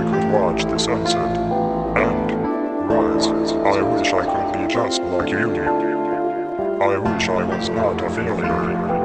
could watch the sunset and rise. I wish I could be just like you. I wish I was not a failure.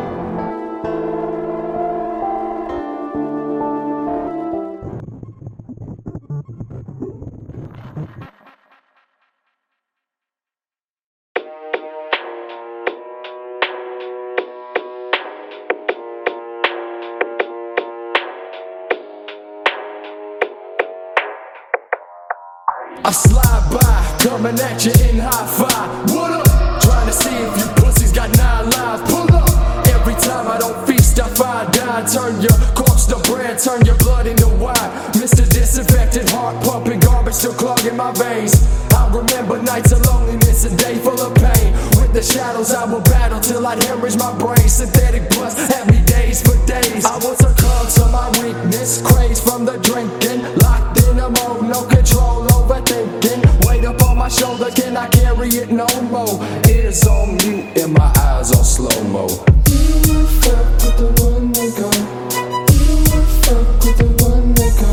I slide by, coming at you in hi-fi. What up? Trying to see if you pussies got 9 lives. Pull up. Every time I don't feast, I find die. Turn your corpse to bread, turn your blood into wine. Mr. Disinfected, heart pumping, garbage still clogging my veins. I remember nights of loneliness, a day full of pain. With the shadows I will battle till I'd hemorrhage my brain. Synthetic blunt had me days for days. I was succumb to my weakness, crazed from the drinking. Locked in a mode, no control, overthinking. Weight up on my shoulder, can I carry it no more? Ears on mute and my eyes on slow-mo. You will fuck with the one they go. You will fuck with the one they go.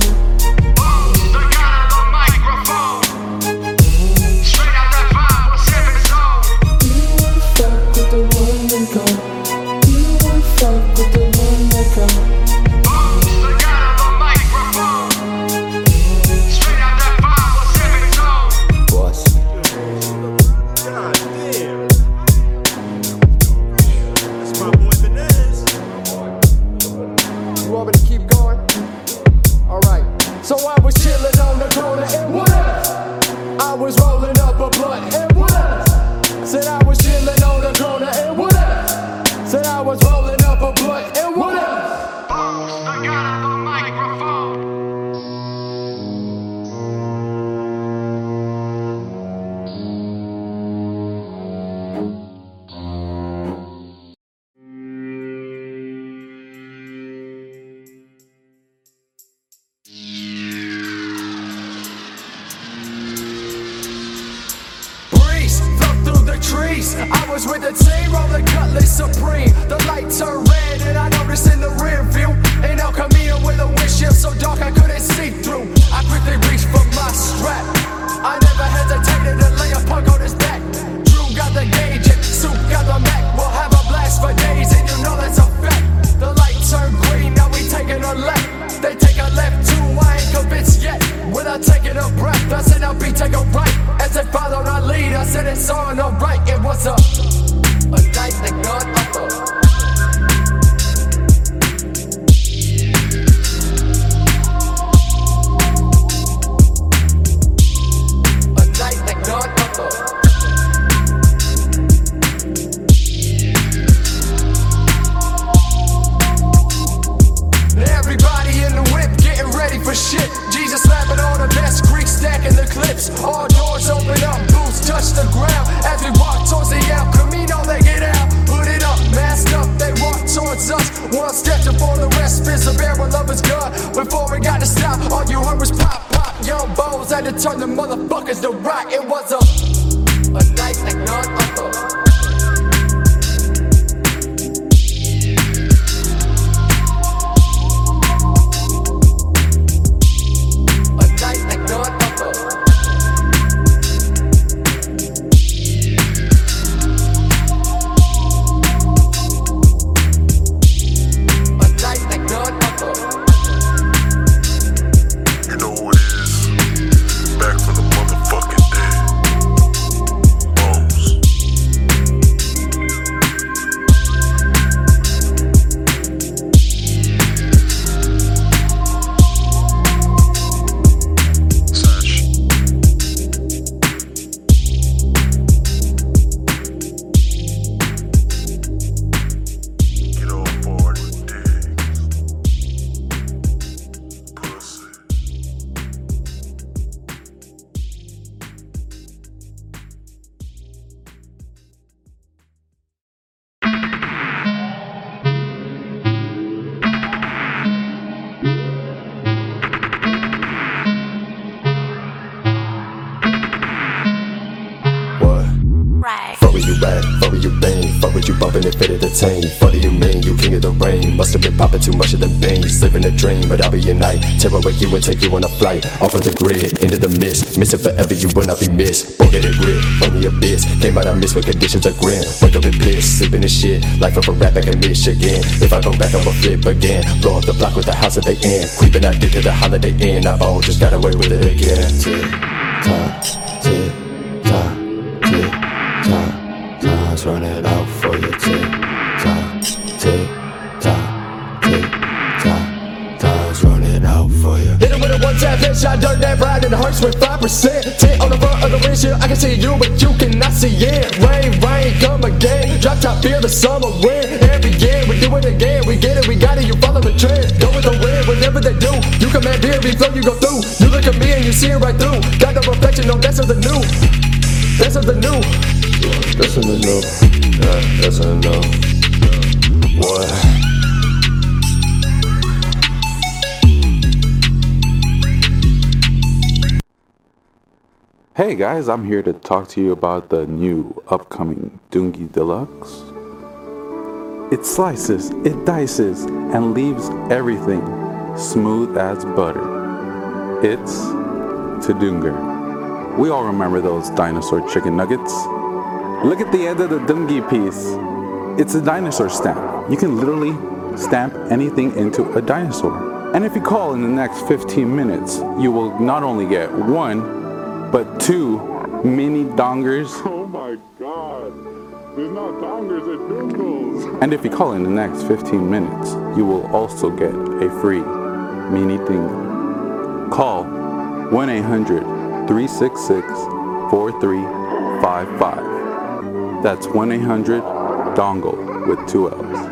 So I was chillin' on the corner and what else? I was rolling up a blunt and what else? Said I was chillin' on the corner and what else? Said I was rolling up a blunt and what else? I got the microphone. Trees. I was with the team, rolling Cutlass Supreme. The light turned red and I noticed in the rear view an El Camino with a windshield so dark I couldn't see through. I quickly reached for my strap. I never hesitated to lay a punk on his back. Drew got the gauge and Soup got the Mac. We'll have a blast for days and you know that's a fact. The light turned green, now we taking a left. They take a left too, I ain't convinced yet. Without taking a breath, I said I'll be take a right. As they followed our lead, I said it's on the right. It was a night that got up. Shit, Jesus slapping on the best Greek stacking the clips. All doors open up, boots touch the ground. As we walk towards the El Camino, they get out. Hooded up, masked up, they walk towards us. One step before the rest, spins the barrel of his gun. Before we got to stop, all you heard was pop, pop. Young bows had to turn the motherfuckers to rock. It was a night like none other. Back from the motherfucking dead. Bones. you at? Fuck what you bang, fuck what you bumpin' and fit entertain. Fuck do you mean, you king of the rain? Must've been poppin' too much of them beans. Living a dream, but I'll be your night. Tear away you and take you on a flight. Off of the grid, into the mist. Missing forever, you will not be missed. Bucket and grit, from the abyss. Came out of mist when conditions are grim. Wake up in bliss, sleeping in shit. Life of a rat back in Michigan. If I go back, I'ma flip again. Blow up the block with the house that they in. Creeping out dick to the Holiday Inn. I own, just got away with it again. Tick tock, tick tock, tick tock. Time's running out for you. Tick tock, tick tock, tick tock. Time's running out for you. Hit it with a one-tap headshot, dirt that ride and it hurts with 5%. Tint on the front of the windshield, I can see you, but you cannot see it. Rain, come again. Drop top, feel the summer wind. Every year, we do it again. We get it, we got it, you follow the trend. Go with the wind, whatever they do. You command beer, every flow you go through. You look at me and you see it right through. Got the reflection, no, that's of the new. That's of the new. That's in the new. Yeah, that's in the new. What? Hey guys, I'm here to talk to you about the new upcoming Doongie Deluxe. It slices, it dices, and leaves everything smooth as butter. It's Tadunga. We all remember those dinosaur chicken nuggets. Look at the end of the Doongie piece. It's a dinosaur stamp. You can literally stamp anything into a dinosaur. And if you call in the next 15 minutes, you will not only get one, but 2 mini dongers. Oh my god, there's not dongers at Doongles. And if you call in the next 15 minutes, you will also get a free mini dingle. Call 1-800-366-4355. That's 1-800-DONGLE with 2 L's.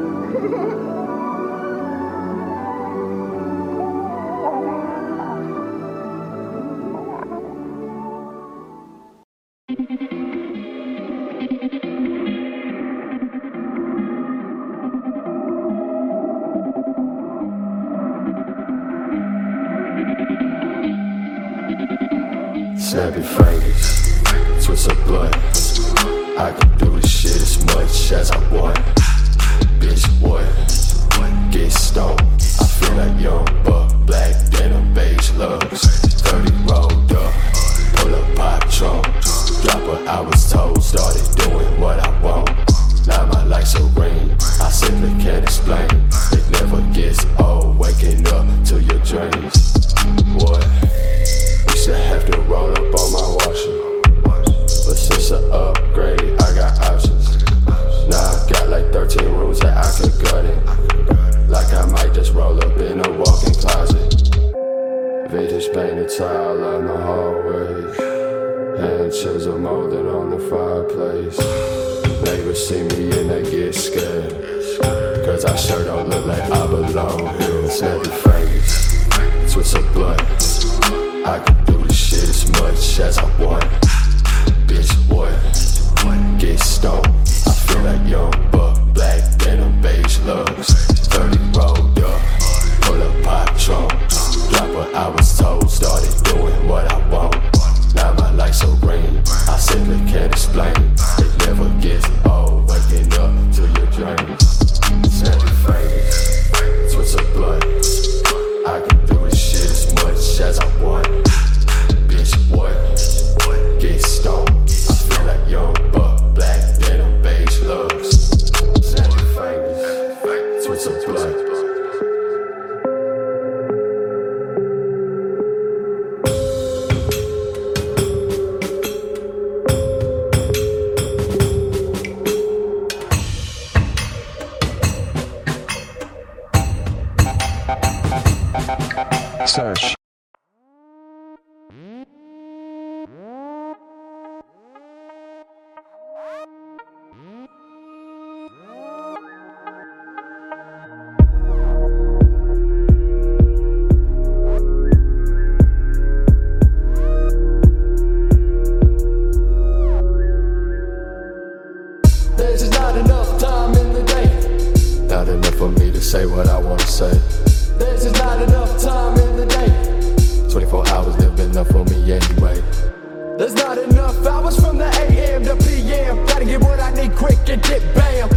Snappy fingers, twist of blood. I can do this shit as much as I want. Bitch, what? Get stoned. I feel like young buck, black denim, beige lugs. 30 rolled up, pull up pop trunk. Drop what I was told, started doing what I want. Now my life's a ring, I simply can't explain. It never gets old, waking up to your dreams. What? Used to have to roll up on my washer, but since I upgrade, I got options. Now I got like 13 rooms that I could gut in. Like I might just roll up in a walk-in closet. Vintage painted tile on the hallways, hand chisel molded on the fireplace. Neighbors see me and they get scared, cause I sure don't look like I belong here. Snappy fingers, twist of blood. I can do this shit as much as I want. Bitch, what? Get stoned. I feel like young buck, black denim, beige lugs. 30 rolled up, pull up pop trunk. Drop what I was told, started doing what I want. Now my life's so green, I simply can't explain. It never gets old, waking up to your dreams. Snappy fingers, twist of blood. I can do this shit as much as I want. Bitch, what? Get stoned. I feel like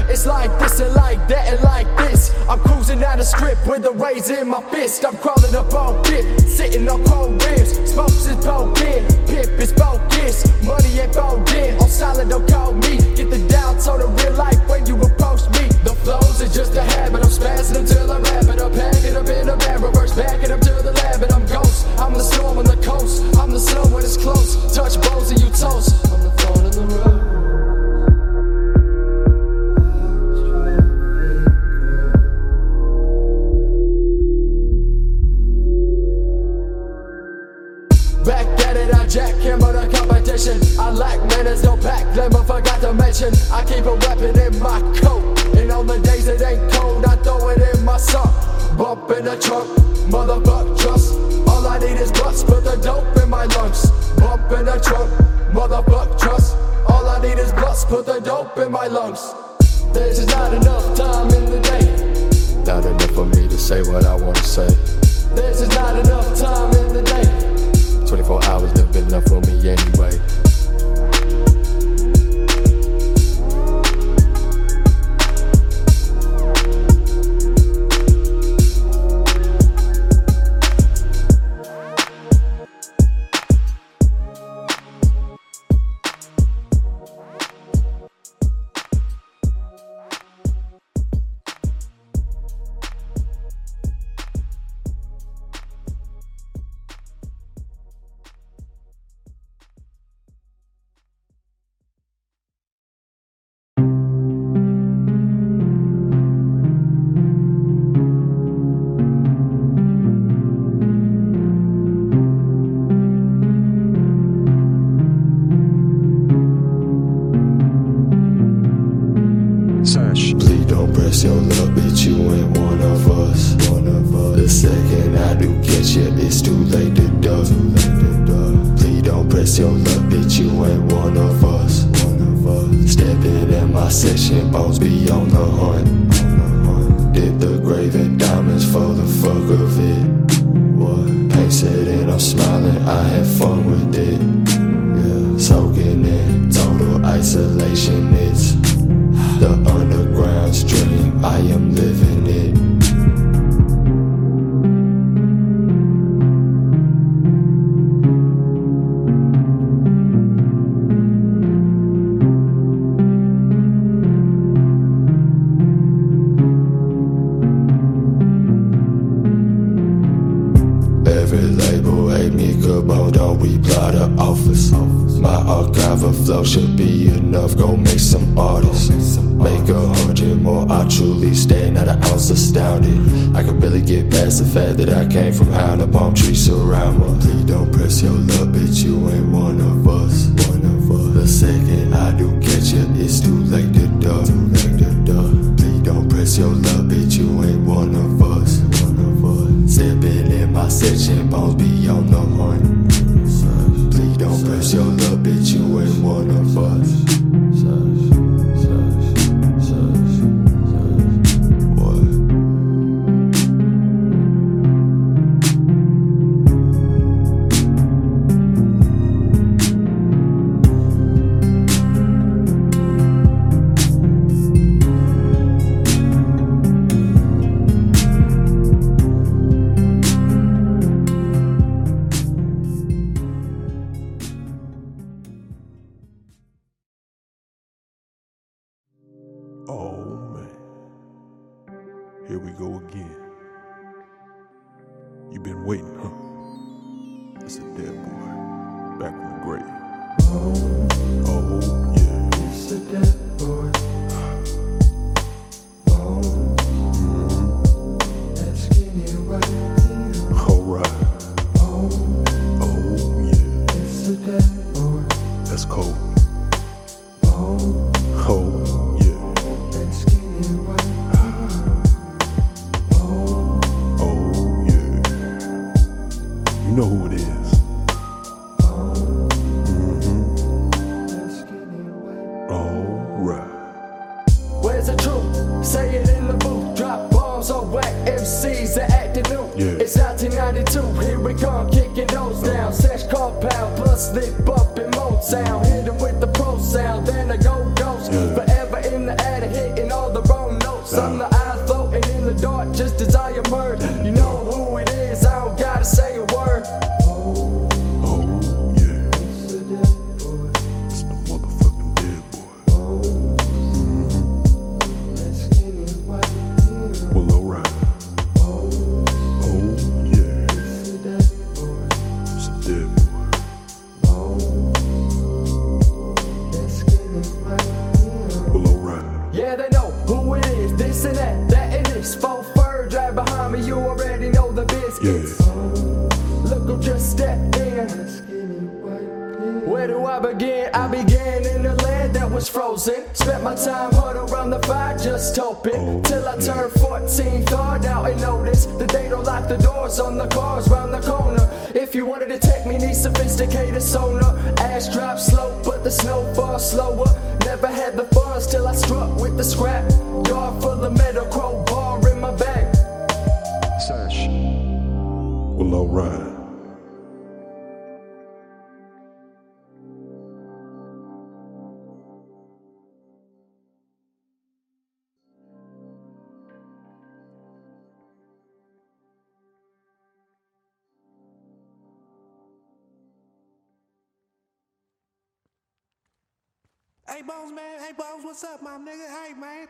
It's like this and like that and like this. I'm cruising down the strip with a razor in my fist. I'm crawling up on dip, sitting on cold rims. Smokes is broken, pimp is bogus. Money ain't folding, on solid don't call me. Get the down tone of real life when you approach me. The flows are just a habit, I'm spazzing until I wrap it up. Pack it up in a van, reverse, back it up to the lab. And I'm ghost, I'm the storm on the coast. I'm the sun when it's close, touch bones and you toast. I'm the thorn in the road. Back at it, I jackhammer the competition. I lack manners, don't pack them, but forgot to mention I keep a weapon in my coat. And on the days it ain't cold, I throw it in my sock. Bump in the trunk, motherfuck trust. All I need is butts, put the dope in my lungs. Bump in the trunk, motherfuck trust. All I need is butts, put the dope in my lungs. There's just not enough time in the day. Not enough for me to say what I wanna say. There's just not enough time in the day. 24 hours never been enough for me anyway. Please don't press your luck, bitch, you ain't one of us. The second I do catch you, it's too late to duck. Please don't press your luck, bitch, you ain't one of us. Stepping in my section, bones be on the hunt. Did the grave and diamonds for the fuck of it. What? Paint said and I'm smiling, I had fun with it. Yeah, soaking in total isolation, it's the underground's dream, I am living it. Every label hate me, come on, don't reply to offers. My archive of flow should be enough, go make some artists. Make 100 more, I truly stand, not an ounce astounded. I can barely get past the fact that I came from high the palm trees surround me. Please don't press your luck, bitch, you ain't one of us. The second I do catch you, it's too late to duck. Please don't press your luck, bitch, you ain't one of us. Stepping in my section, bones be on the hunt. Please don't press your luck, bitch, you ain't one of us. Oh man, here we go again. You been waiting, huh? It's a dead boy, back from the grave. Oh yeah, It's a dead boy. Let's get it right. alright. Oh yeah, It's a dead boy. that's cold. Oh yeah, Let's get it right. oh yeah. You know who it is. Let's get it right. Alright. Where's the truth? Say it in the booth. Drop bombs on whack MCs that acting new. Yeah. It's 1992. Here we come, kicking those down. Sesh compound, plus slip up in Motown. Hit 'em with the pro sound, then I go ghost. Yeah. Forever in the attic, hitting all step in. Where do I begin? I began in the land that was frozen. Spent my time huddled around the fire just hoping. Till I turned 14, thawed out and noticed that they don't lock the doors on the cars round the corner. If you wanted to take me, need sophisticated sonar. Ash drop slow, but the snow falls slower. Never had the funds till I struck with the scrap. Yard full of metal, crowbar in my back. Sash. Well, alright. Hey Bones, man. Hey Bones, what's up, my nigga? Hey, man.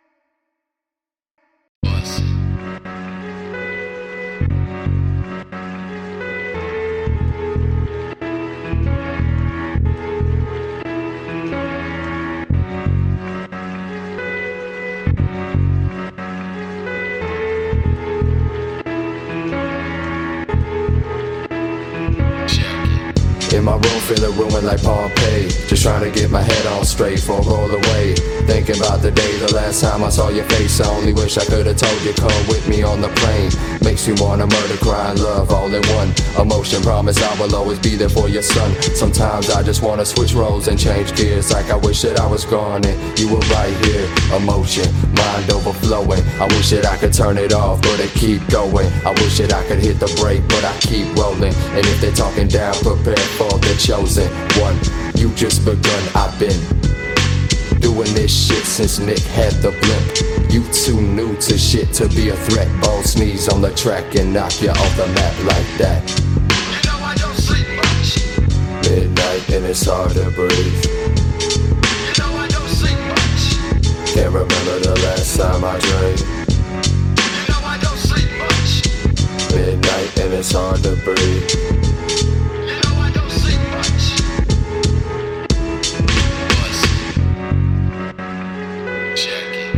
In my room, feeling ruined like Pompeii. Just trying to get my head on straight for a roll away. Thinking about the day, the last time I saw your face. I only wish I could've told you, come with me on the plane. Makes me wanna murder, cry, and love all in one emotion. Promise I will always be there for your son. Sometimes I just wanna switch roles and change gears. Like I wish that I was gone and you were right here. Emotion, mind overflowing. I wish that I could turn it off, but it keep going. I wish that I could hit the brake, but I keep rolling. And if they're talking down, prepare for the chosen one. You just begun, I've been doing this shit since Nick had the blimp. You too new to shit to be a threat. Bone sneeze on the track and knock you off the map like that. You know I don't sleep much. Midnight and it's hard to breathe. You know I don't sleep much. Can't remember the last time I drank. You know I don't sleep much. Midnight and it's hard to breathe. You know I don't sleep much. Check it.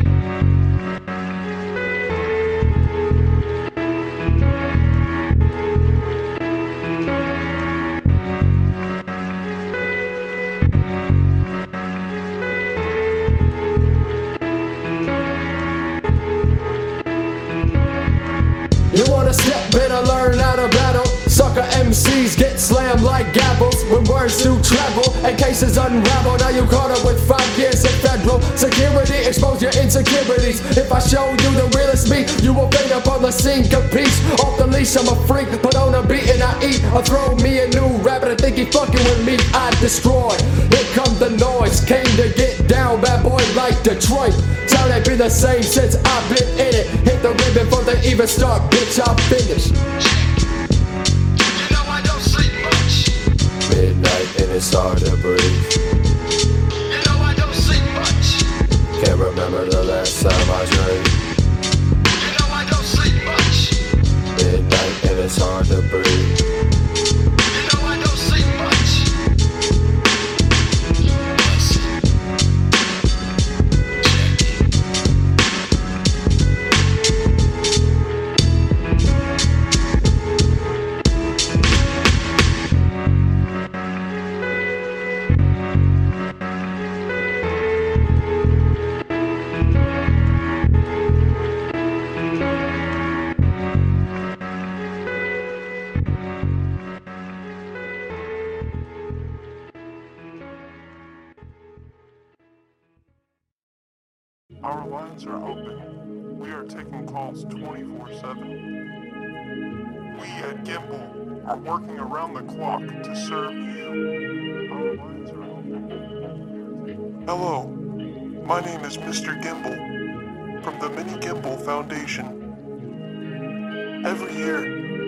You wanna step, better learn how to battle. Sucker MCs get slammed like gavels when words do travel and cases unravel. Now you caught up with 5 years of federal security. Expose your insecurities. If I show you the realest me, you will fade up on the scene. Capiche? Off the leash, I'm a freak. Put on a beat and I eat. Or throw me a new rapper and think he fucking with me. I destroy. Here comes the noise. Came to get down, bad boy like Detroit. Sound ain't been the same since I've been in it. Hit the ribbon before they even start, bitch, I'll finish. Midnight and it's hard to breathe. You know I don't sleep much. Can't remember the last time I drank. You know I don't sleep much. Midnight and it's hard to breathe. You know I don't sleep much. Our lines are open. We are taking calls 24/7. We at Gimbal are working around the clock to serve you. Our lines are open. Hello, my name is Mr. Gimbal from the Mini Gimbal Foundation. Every year,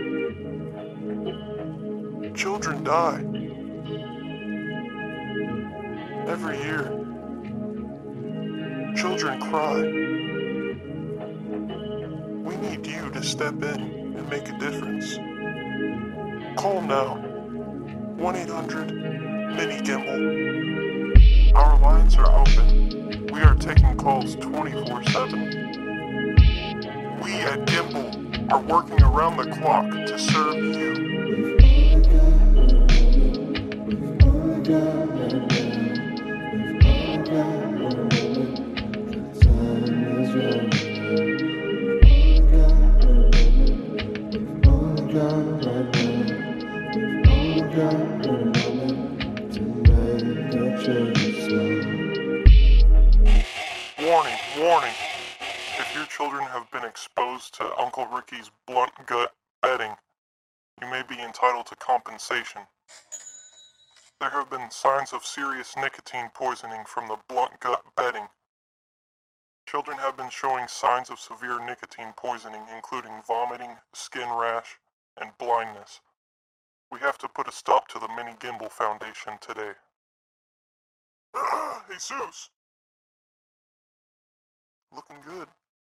children die. Every year, children cry. We need you to step in and make a difference. Call now. 1-800-MINI-GIMBAL. Our lines are open. We are taking calls 24/7. We at Gimbal are working around the clock to serve you. Warning, warning. If your children have been exposed to Uncle Ricky's blunt gut bedding, you may be entitled to compensation. There have been signs of serious nicotine poisoning from the blunt gut bedding. Children have been showing signs of severe nicotine poisoning, including vomiting, skin rash, and blindness. We have to put a stop to the Mini Gimbal Foundation today. Jesus! Looking good.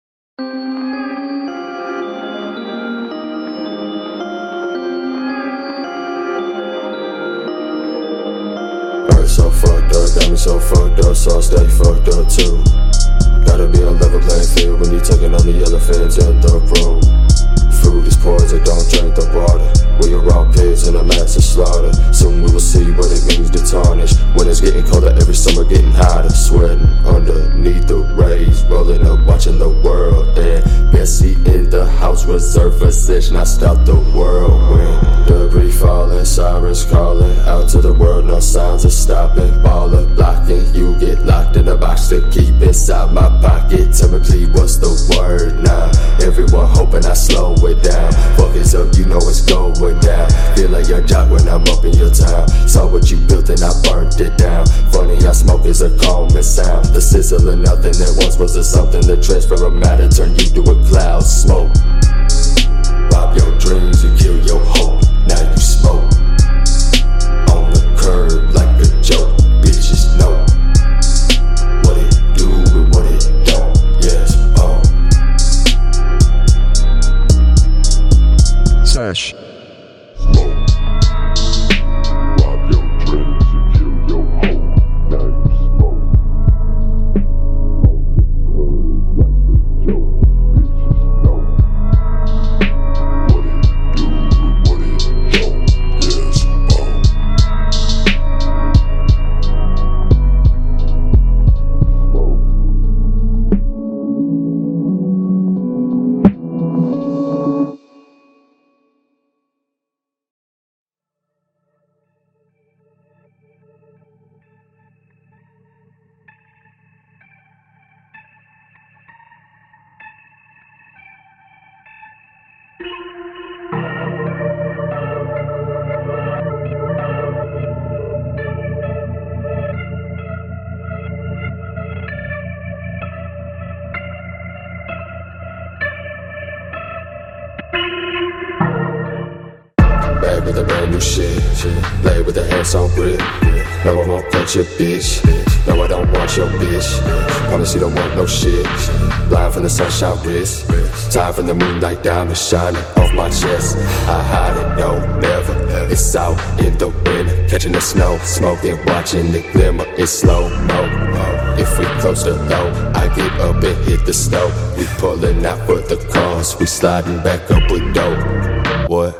Earth so fucked up, got me so fucked up, so I stay fucked up too. Gotta be on level playing field when you taking on the elephants in the room. Food is poison, don't drink the water. We are raw pigs in a massive slaughter. Soon we will see what it means to tarnish. When it's getting colder, every summer getting hotter. Sweating underneath the rays, rolling up, watching the world. And Bessie in the house, reserved for session. I stop the whirlwind. Debris falling, sirens calling out to the world. No signs of stopping. Baller blocking, you get locked in a box to keep inside my pocket. Tell me please, what's the word now? Everyone hoping I slow it down. Fuck it up, you know it's going down. Feel like your jock when I'm up in your town. Saw what you built and I burnt it down. Funny how smoke is a calming sound. The sizzle of nothing that once was a something. The transfer of matter turn you to a cloud smoke. Rob your dreams and kill your hope. Now you smoke on the curb like a joke. Bitches know what it do and what it don't. Yes, Sesh. Back with a brand new shit. Play with the hands on grip. No, I won't cut your bitch. No, I don't want your bitch. Promise you don't want no shit. Blind from the sunshine wrist. Time from the moonlight diamond shining off my chest. I hide it, no, never. It's out in the wind, catching the snow. Smoking, watching the glimmer, it's slow-mo. If we close the door, I get up and hit the stove. We pulling out for the cars, we sliding back up with dope. What?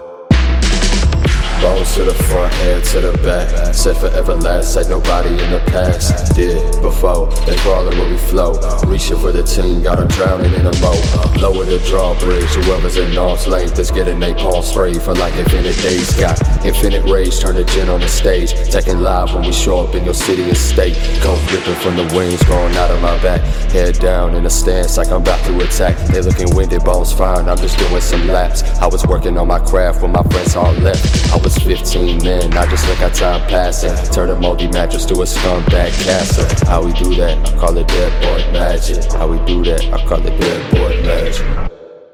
Bones to the front, head to the back. Said forever last, like nobody in the past did before. They crawling when we flow. Reaching for the team, got them drowning in a moat. Lower the drawbridge, whoever's in arm's length is getting they palm sprayed for like infinite days. Got infinite rage, turn the gin on the stage. Taking live when we show up in your city and state. Come ripping from the wings, growing out of my back. Head down in a stance like I'm about to attack. They looking winded, bones fine, I'm just doing some laps. I was working on my craft when my friends all left. I was 15 then, I just look at time passing. Turn a moldy mattress to a scumbag castle. How we do that? I call it dead boy magic. How we do that? I call it dead boy magic.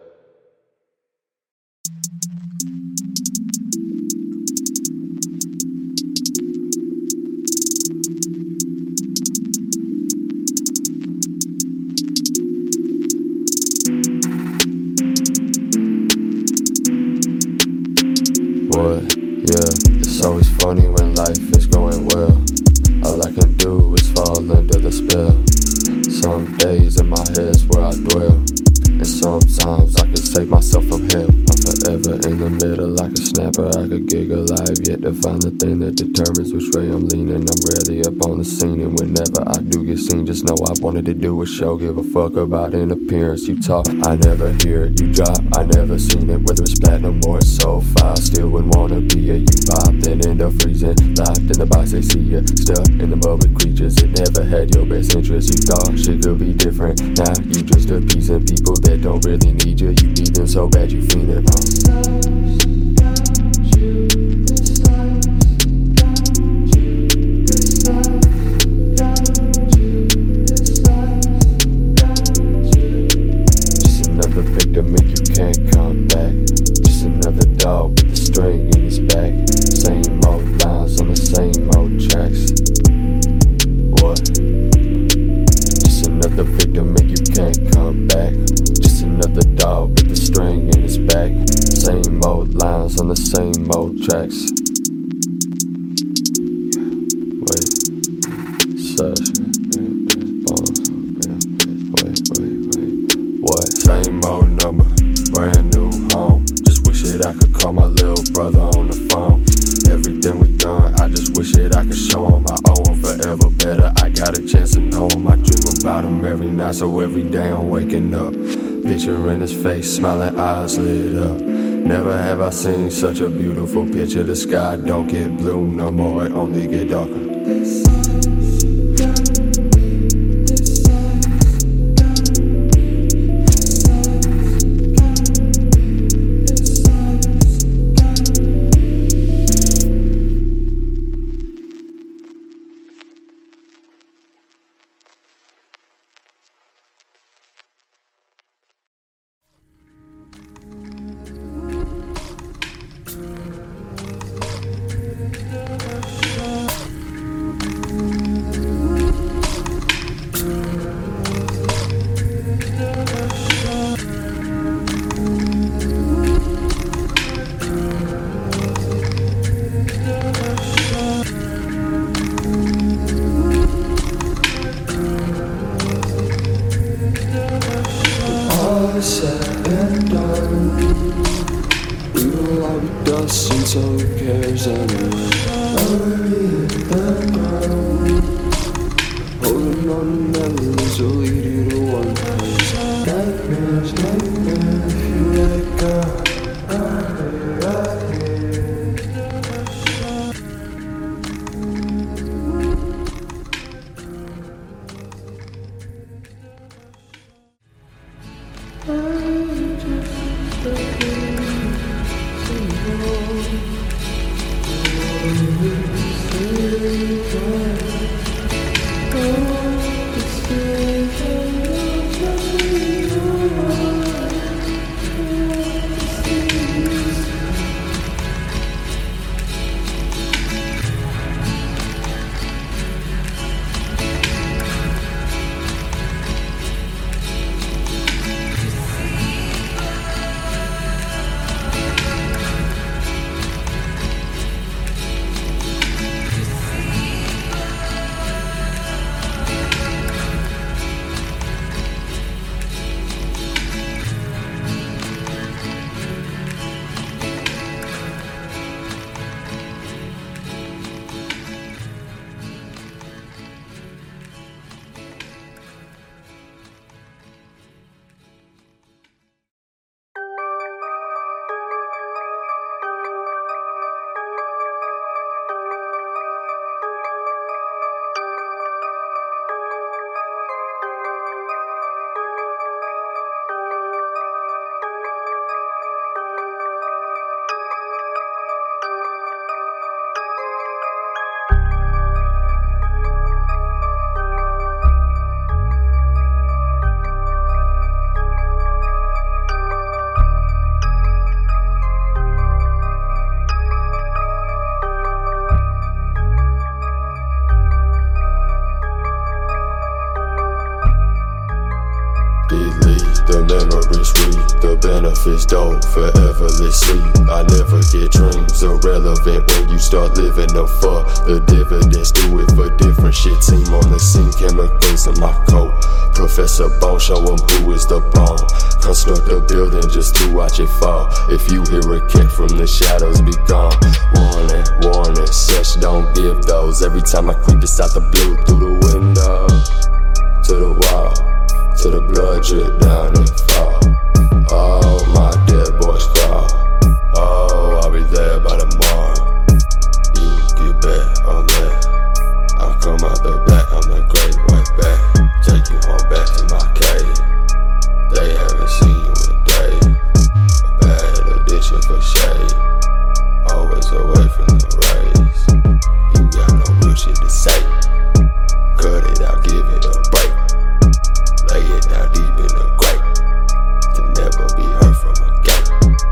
What? Yeah, it's always funny when life is going well. All I can do is fall under the spell. Some days in my head's where I dwell, and sometimes I can save myself from hell. I'm forever in the middle like a snapper, I could giggle live, yet to find the thing that determines which way I'm leaning. I'm rarely up on the scene, and whenever I do get seen, just know I wanted to do a show. Give a fuck about an appearance. You talk, I never hear it. You drop, I never seen it. Whether it's platinum or it's so far, still wouldn't wanna be a you pop, then end up freezing. Locked in the box, they see you stuck in the mud with creatures. It never had your best interest. You thought shit could be different. Now you just appeasing people that don't really need you. You need them so bad you feel it. Just another victim, make you can't come back. Just another dog with a string in his back. Same old lines on the same old tracks. What? Just another victim, make you can't come back. Just another dog with a string in his back. Same old lines on the same old tracks. Wait, such. Wait. What? Same old number, brand new home. Just wish that I could call my little brother on the phone. Everything we done, I just wish that I could show him I owe him forever better. I got a chance to know him. I dream about him every night, so every day I'm waking up, picturing his face, smiling eyes lit up. Never have I seen such a beautiful picture. The sky don't get blue no more, it only get darker. Said and done, we will all be dusting, so who cares anyway? Already hit the ground, holding on to memories will lead you to one place. Nightmares, if you let go. I benefits don't foreverly sleep. I never get dreams irrelevant when you start living them for the dividends. Do it for different shit. Team on the scene, chemicals in my coat. Professor Bone, show him who is the bone. Construct a building just to watch it fall. If you hear a kick from the shadows, be gone. Warning, warning, such don't give those. Every time I creep inside the blue through the window, to the wall, to the blood drip down and fall. Oh, my dead boys crawl. Oh, I'll be there by tomorrow. You get back on that. I'll come out the back, I'm the great white bat. Take you home back to my cave. They haven't seen you in days. A bad addiction for shade. Always away from the rays. You got no real shit to say. Cut it out, give it a break. Lay it down deep in the grave to never be heard from again.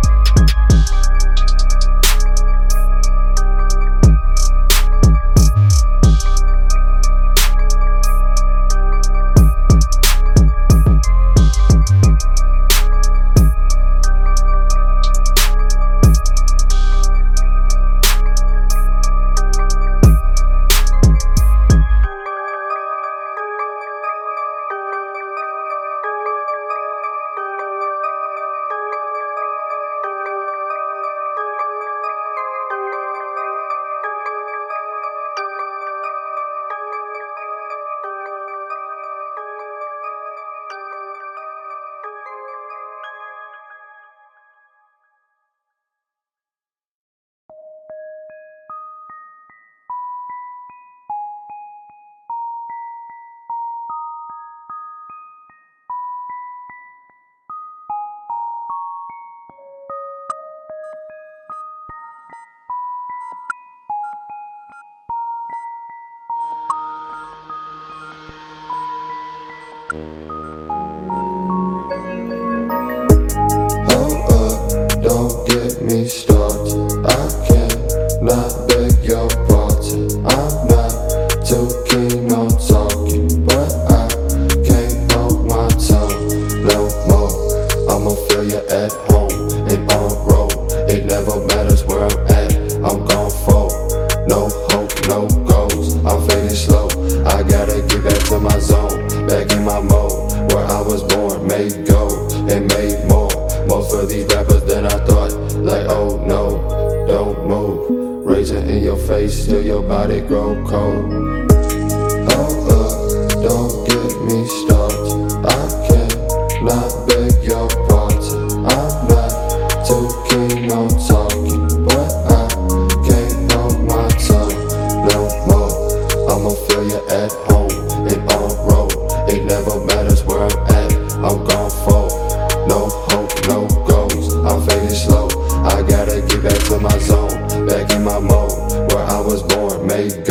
Don't get me started. I cannot beg your pardon. I'm not too keen on talking, but I can't hold my tongue no more. I'ma feel you at home and on road. It never matters where I'm at. I'm gone for no hope, no goals. I'm fading slow. I gotta get back to my zone, back in my mode where I was born, made gold and made more. Most of these rappers than I thought, like oh no, don't move. Raging in your face till your body grow cold. Don't get me started. I cannot beg your pardon. I'm not too keen on talking, but I can't hold my tongue no more. I'ma feel you at home and on road. It never matters where I'm at. I'm gone for no hope, no goals. I'm fading slow. I gotta get back to my zone, back in my mode where I was born, made